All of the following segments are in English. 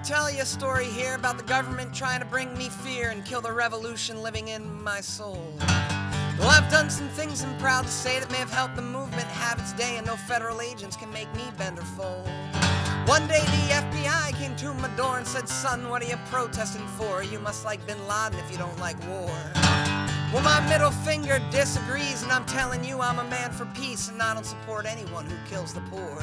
tell you a story here about the government trying to bring me fear and kill the revolution living in my soul. Well, I've done some things I'm proud to say that may have helped the movement have its day, and no federal agents can make me bend or fold. One day the FBI came to my door and said, "Son, what are you protesting for? You must like Bin Laden if you don't like war." Well, my middle finger disagrees, and I'm telling you I'm a man for peace, and I don't support anyone who kills the poor.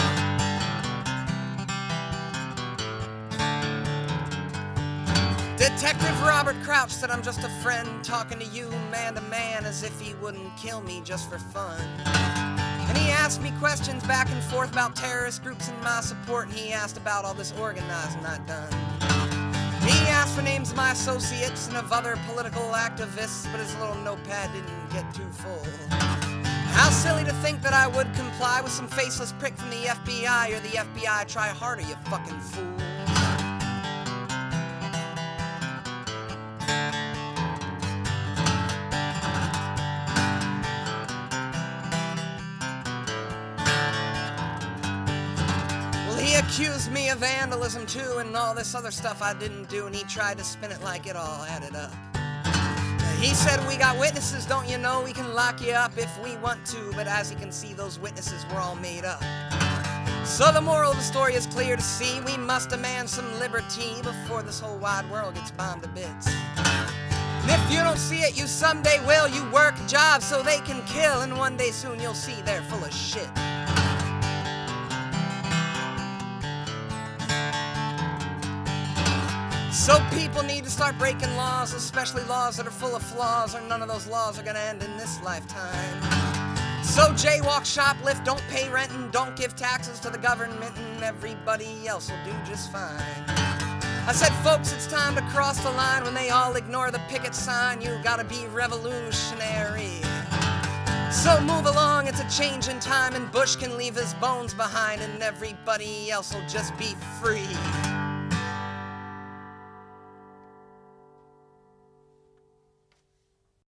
Detective Robert Crouch said I'm just a friend talking to you man to man as if he wouldn't kill me just for fun. And he asked me questions back and forth about terrorist groups and my support, and he asked about all this organizing I'd done. He asked for names of my associates and of other political activists, but his little notepad didn't get too full. How silly to think that I would comply with some faceless prick from the FBI, or the FBI try harder, you fucking fool. He accused me of vandalism too and all this other stuff I didn't do, and he tried to spin it like it all added up. He said, "We got witnesses, don't you know? We can lock you up if we want to," but as you can see, those witnesses were all made up. So the moral of the story is clear to see: we must demand some liberty before this whole wide world gets bombed to bits. And if you don't see it, you someday will. You work a job so they can kill, and one day soon you'll see they're full of shit. So people need to start breaking laws, especially laws that are full of flaws, or none of those laws are gonna end in this lifetime. So jaywalk, shoplift, don't pay rent, and don't give taxes to the government, and everybody else will do just fine. I said, folks, it's time to cross the line. When they all ignore the picket sign, you gotta be revolutionary. So move along, it's a change in time, and Bush can leave his bones behind, and everybody else will just be free.